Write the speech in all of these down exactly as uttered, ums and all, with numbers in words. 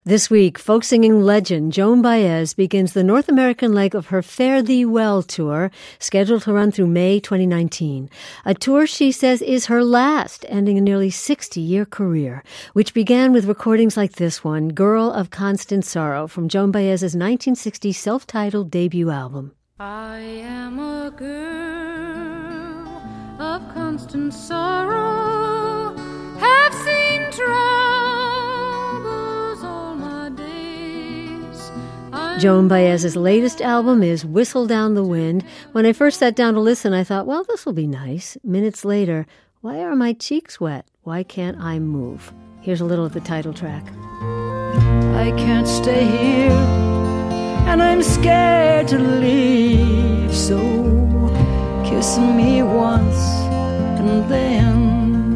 This week, folk singing legend Joan Baez begins the North American leg of her Fare Thee Well tour, scheduled to run through May twenty nineteen. A tour she says is her last, ending a nearly sixty-year career, which began with recordings like this one, Girl of Constant Sorrow, from Joan Baez's nineteen sixty self-titled debut album. I am a girl of constant sorrow, have seen troubles all my days. I Joan Baez's latest album is Whistle Down the Wind. When I first sat down to listen, I thought, well, this will be nice. Minutes later, why are my cheeks wet? Why can't I move? Here's a little of the title track. I can't stay here, and I'm scared to leave, so kiss me once and then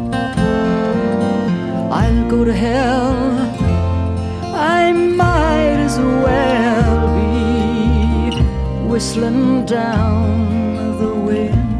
I'll go to hell. I might as well be whistling down the wind.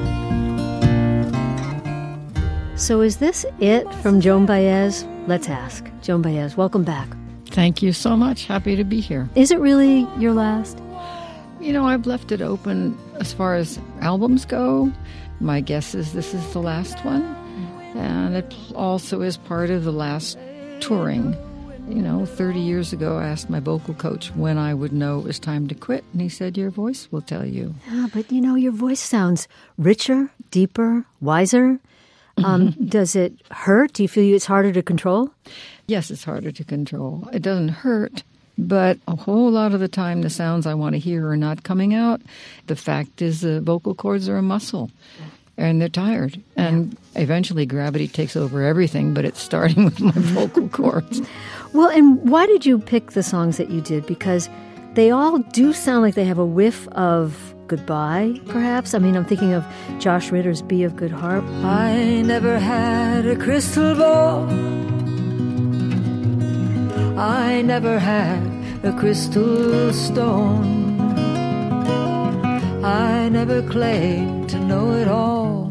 So is this it from Joan Baez? Let's ask. Joan Baez, welcome back. Thank you so much. Happy to be here. Is it really your last? You know, I've left it open as far as albums go. My guess is this is the last one. And it also is part of the last touring. You know, thirty years ago, I asked my vocal coach when I would know it was time to quit. And he said, your voice will tell you. Yeah, but you know, your voice sounds richer, deeper, wiser. Um, does it hurt? Do you feel it's harder to control? Yes, it's harder to control. It doesn't hurt, but a whole lot of the time the sounds I want to hear are not coming out. The fact is the vocal cords are a muscle, and they're tired. And yeah. Eventually gravity takes over everything, but it's starting with my vocal cords. Well, and why did you pick the songs that you did? Because they all do sound like they have a whiff of goodbye, perhaps. I mean, I'm thinking of Josh Ritter's Be of Good Heart. I never had a crystal ball. I never had a crystal stone. I never claimed to know it all.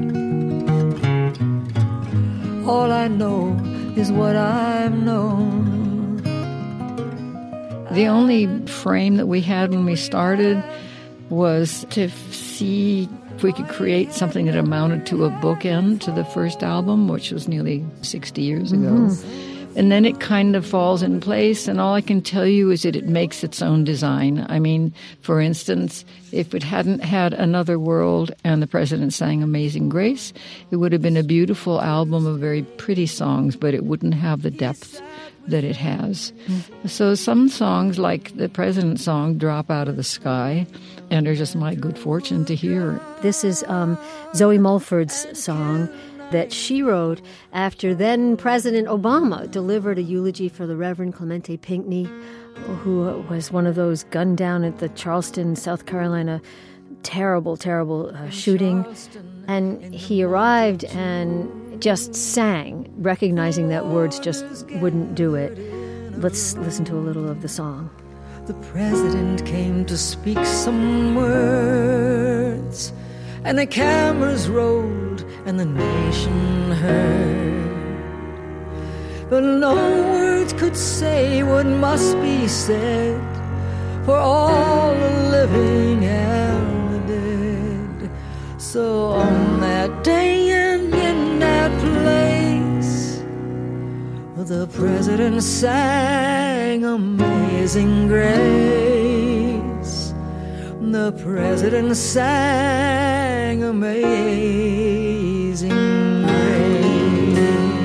All I know is what I've known. The only frame that we had when we started was to see if we could create something that amounted to a bookend to the first album, which was nearly sixty years ago. Mm-hmm. And then it kind of falls in place, and all I can tell you is that it makes its own design. I mean, for instance, if it hadn't had Another World and the President sang Amazing Grace, it would have been a beautiful album of very pretty songs, but it wouldn't have the depth that it has. Mm-hmm. So some songs, like the President song, drop out of the sky, and are just my good fortune to hear. This is um, Zoe Mulford's song that she wrote after then President Obama delivered a eulogy for the Reverend Clemente Pinckney, who was one of those gunned down at the Charleston, South Carolina, terrible, terrible uh, shooting. And he arrived and just sang, recognizing that words just wouldn't do it. Let's listen to a little of the song. The president came to speak some words, and the cameras rolled and the nation heard. But no words could say what must be said for all the living and the dead. So on that day and in that place, the president sang Amazing Grace. The president sang Amazing Grace.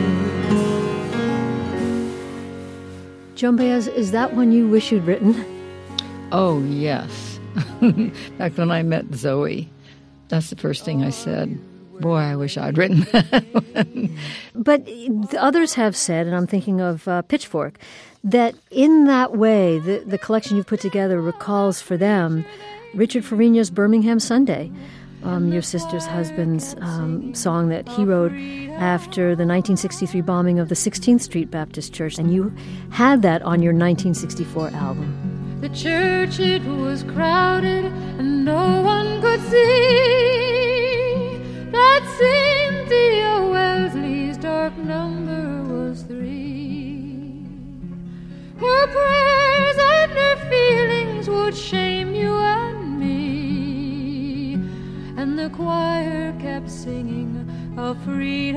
Joan Baez, is that one you wish you'd written? Oh, yes. Back when I met Zoe, that's the first thing I said. Boy, I wish I'd written that one. But the others have said, and I'm thinking of uh, Pitchfork, that in that way, the, the collection you've put together recalls for them Richard Farina's Birmingham Sunday, um, your sister's husband's um, song that he wrote after the nineteen sixty-three bombing of the sixteenth Street Baptist Church, and you had that on your nineteen sixty-four album. The church, it was crowded, and no one could see that Cynthia Wellesley's dark number was three. would shame you and me. And the choir kept singing of freedom.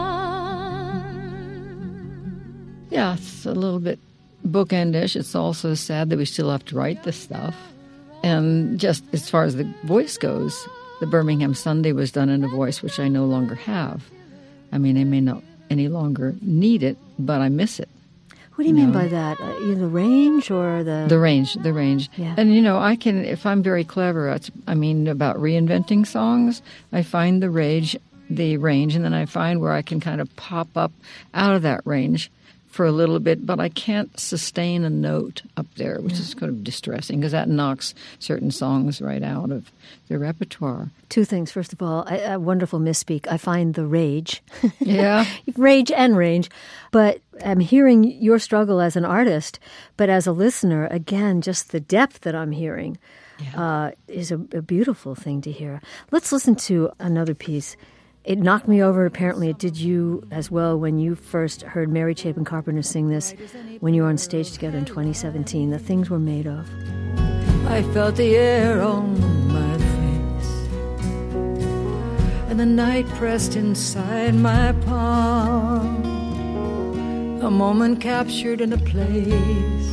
Yeah, it's a little bit bookendish. It's also sad that we still have to write this stuff. And just as far as the voice goes, the Birmingham Sunday was done in a voice which I no longer have. I mean, I may not any longer need it, but I miss it. What do you, you mean know? by that? Uh, you know, the range or the... The range, the range. Yeah. And, you know, I can, if I'm very clever, it's, I mean, about reinventing songs, I find the range, the range, and then I find where I can kind of pop up out of that range for a little bit, but I can't sustain a note up there, which yeah. is kind of distressing because that knocks certain songs right out of the repertoire. Two things. First of all, a wonderful misspeak. I find the rage. Yeah. Rage and range. But I'm hearing your struggle as an artist, but as a listener, again, just the depth that I'm hearing yeah. uh, is a, a beautiful thing to hear. Let's listen to another piece. It knocked me over. Apparently, it did you as well when you first heard Mary Chapin Carpenter sing this when you were on stage together in twenty seventeen. The Things We're Made Of. I felt the air on my face, and the night pressed inside my palm. A moment captured in a place.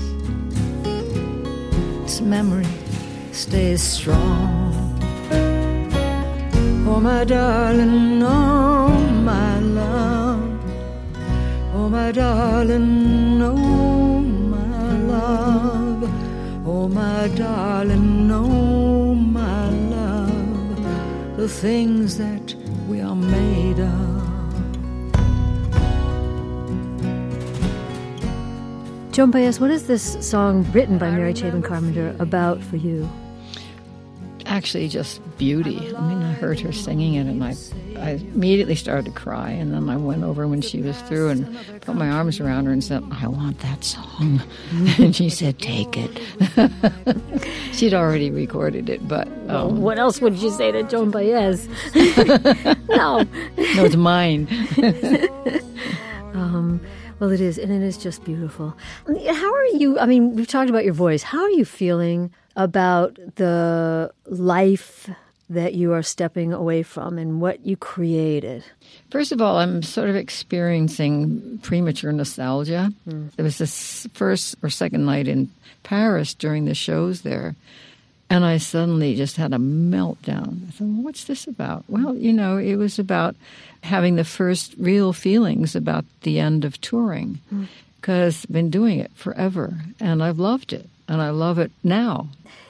Its memory stays strong. Oh, my darling, oh, my love. Oh, my darling, oh, my love. Oh, my darling, oh, my love. The things that we are made of. Joan Baez, what is this song written by Mary Chapin Carpenter about for you? Actually, just beauty. I mean, I heard her singing it, and I, I immediately started to cry. And then I went over when she was through and put my arms around her and said, "I want that song." And she said, "Take it." She'd already recorded it, but um, well, what else would you say to Joan Baez? No, no, it's mine. um, well, it is, and it is just beautiful. How are you? I mean, we've talked about your voice. How are you feeling about the life that you are stepping away from and what you created? First of all, I'm sort of experiencing premature nostalgia. Mm. It was this first or second night in Paris during the shows there, and I suddenly just had a meltdown. I thought, well, what's this about? Well, you know, it was about having the first real feelings about the end of touring, because mm. I've been doing it forever, and I've loved it, and I love it now.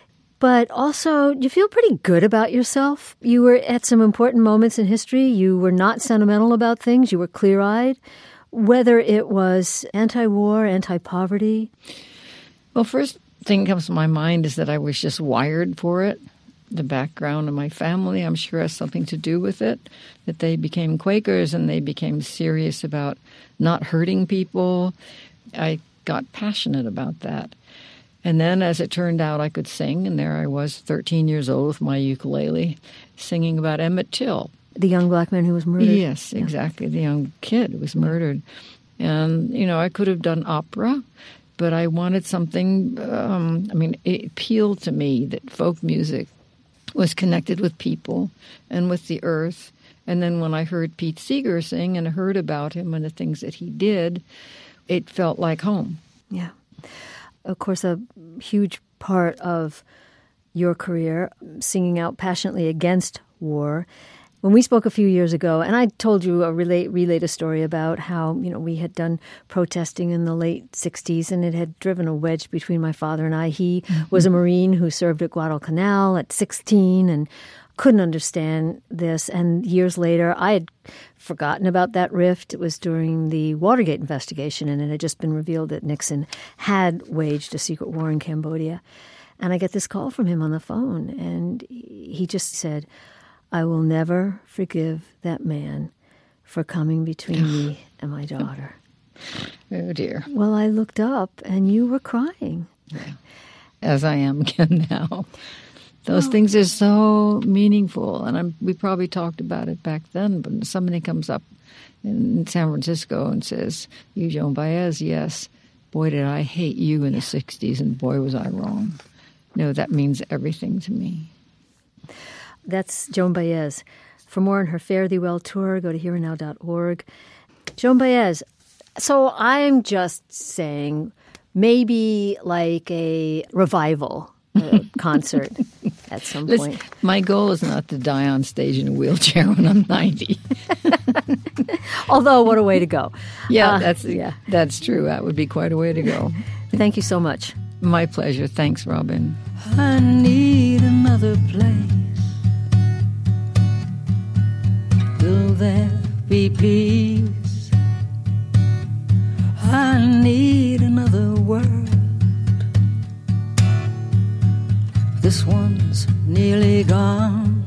But also, you feel pretty good about yourself. You were at some important moments in history. You were not sentimental about things. You were clear-eyed, whether it was anti-war, anti-poverty. Well, first thing that comes to my mind is that I was just wired for it. The background of my family, I'm sure, has something to do with it, that they became Quakers and they became serious about not hurting people. I got passionate about that. And then, as it turned out, I could sing, and there I was, thirteen years old, with my ukulele, singing about Emmett Till. The young black man who was murdered? Yes, yeah. Exactly, the young kid who was murdered. And, you know, I could have done opera, but I wanted something, um, I mean, it appealed to me that folk music was connected with people and with the earth. And then when I heard Pete Seeger sing and heard about him and the things that he did, it felt like home. Yeah. Of course, a huge part of your career, singing out passionately against war. When we spoke a few years ago, and I told you a relate, relayed a story about how, you know, we had done protesting in the late sixties, and it had driven a wedge between my father and I. He mm-hmm. was a Marine who served at Guadalcanal at sixteen and couldn't understand this. And years later, I had forgotten about that rift. It was during the Watergate investigation, and it had just been revealed that Nixon had waged a secret war in Cambodia. And I get this call from him on the phone, and he just said, "I will never forgive that man for coming between me and my daughter." Oh, dear. Well, I looked up, and you were crying. Yeah. As I am again now. Those oh. things are so meaningful, and I'm, we probably talked about it back then, but somebody comes up in San Francisco and says, "You, Joan Baez?" "Yes." "Boy, did I hate you in the sixties, and boy, was I wrong." know that means everything to me. That's Joan Baez. For more on her Fare Thee Well tour, go to here and now dot org. Joan Baez, so I'm just saying maybe like a revival uh, concert at some Listen, point. My goal is not to die on stage in a wheelchair when I'm ninety. Although, what a way to go. Yeah, Uh, that's yeah. that's true. That would be quite a way to go. Thank you so much. My pleasure. Thanks, Robin. I need another place. Will there be peace? I need another world. This one's nearly gone.